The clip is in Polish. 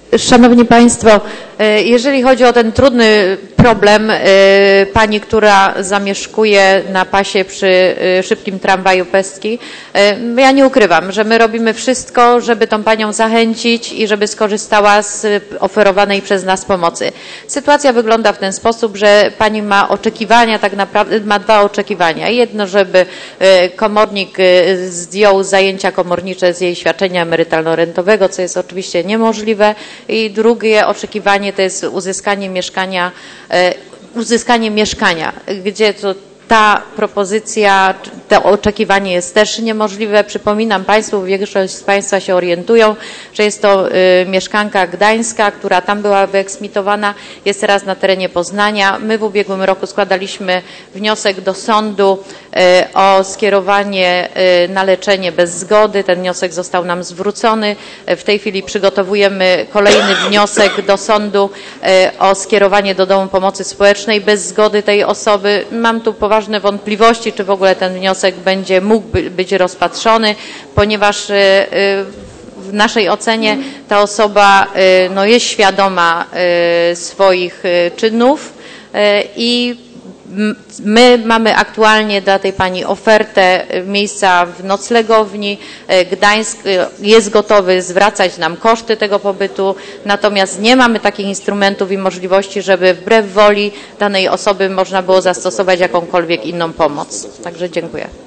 Szanowni Państwo, jeżeli chodzi o ten trudny problem pani, która zamieszkuje na pasie przy szybkim tramwaju Pestki, ja nie ukrywam, że my robimy wszystko, żeby tą panią zachęcić i żeby skorzystała z oferowanej przez nas pomocy. Sytuacja wygląda w ten sposób, że pani ma oczekiwania, tak naprawdę ma dwa oczekiwania. Jedno, żeby komornik zdjął zajęcia komornicze z jej świadczenia emerytalno-rentowego, co jest oczywiście niemożliwe. I drugie oczekiwanie to jest uzyskanie mieszkania, gdzie to ta propozycja, to oczekiwanie jest też niemożliwe. Przypominam Państwu, większość z Państwa się orientują, że jest to mieszkanka gdańska, która tam była wyeksmitowana, jest teraz na terenie Poznania. My w ubiegłym roku składaliśmy wniosek do sądu o skierowanie na leczenie bez zgody. Ten wniosek został nam zwrócony. W tej chwili przygotowujemy kolejny wniosek do sądu o skierowanie do Domu Pomocy Społecznej bez zgody tej osoby. Mam tu poważne wątpliwości, czy w ogóle ten wniosek mógł być rozpatrzony, ponieważ w naszej ocenie ta osoba jest świadoma swoich czynów i my mamy aktualnie dla tej pani ofertę miejsca w noclegowni. Gdańsk jest gotowy zwracać nam koszty tego pobytu, natomiast nie mamy takich instrumentów i możliwości, żeby wbrew woli danej osoby można było zastosować jakąkolwiek inną pomoc. Także dziękuję.